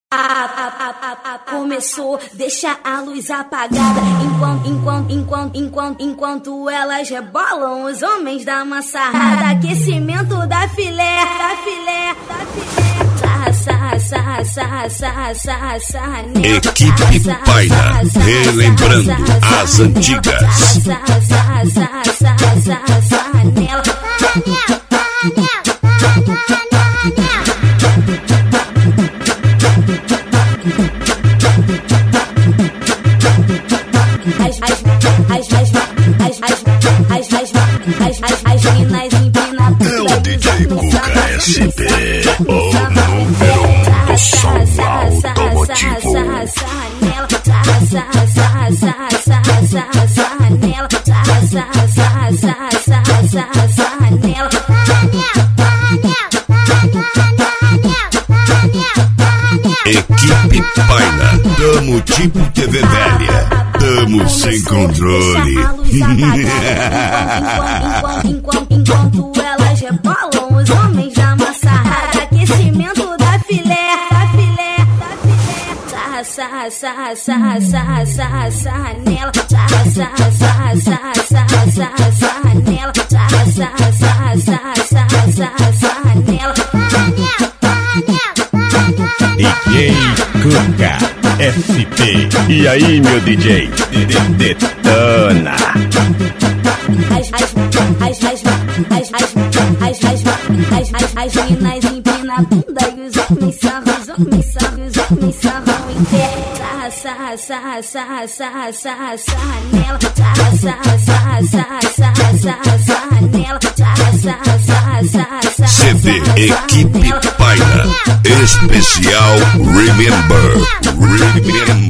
Começou, deixa a luz apagada. Enquanto elas rebolam, os homens da massarrada. Aquecimento da filé. Equipe Paina, relembrando as antigas. As minas empina é o DJ Cuca SP, o número 1 do som automotivo. Equipe Paina, tamo tipo TV velha, tamo sem controle. Enquanto elas rebolam, os homens da massarrada. Aquecimento da filé. DJ Cuca SP. E aí, meu DJ? Detona. As minas empina a bunda e os homens sarram em pé. CD Equipe Paina, especial Remember.